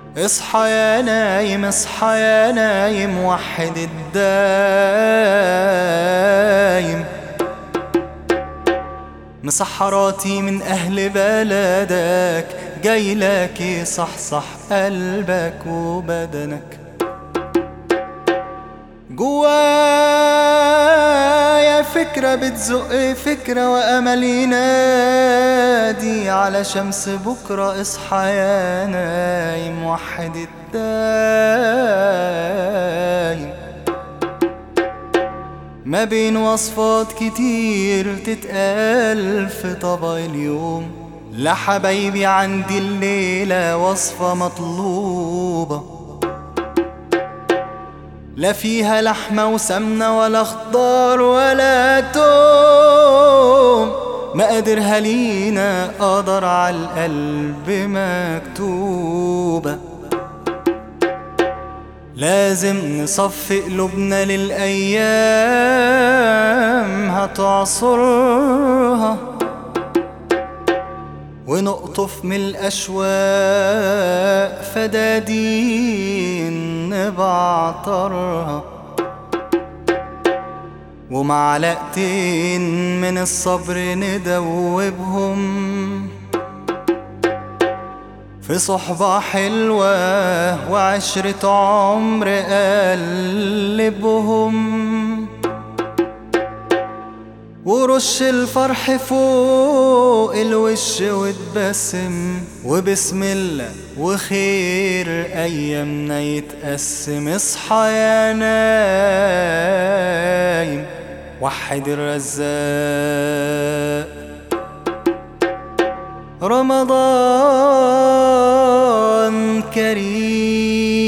اصحى يا نايم اصحى يا نايم وحد الدايم. مسحراتي من أهل بلدك جايلك يصحصح قلبك وبدنك. جوايا فكرة بتزق فكرة وأمل ينادي على شمس بكرة. اصحى يا نايم وحد الدايم. ما بين وصفات كتير تتقال في طبق اليوم، لحبايبي عندي الليلة وصفة مطلوبة، لا فيها لحمة وسمنة ولا خضار ولا توم. مقاديرها لينا قدر على القلب مكتوبة. لازم نصفي قلوبنا للأيام هتعصرها، ونقطف من الأشواق فدادين نبعترها، ومعلقتين من الصبر ندوبهم في صحبة حلوة وعشرة عمر قلبهم. ورش الفرح فوق الوش وتبسم، وبسم الله وخير أيامنا يتقسم. اصحى يا نايم وحد الرزاق. رمضان كريم.